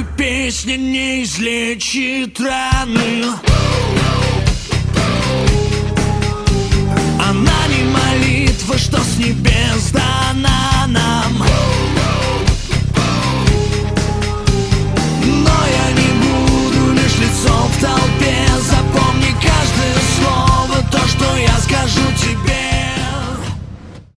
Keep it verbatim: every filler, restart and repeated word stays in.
и песня не излечит раны. Она не молитва, что с небес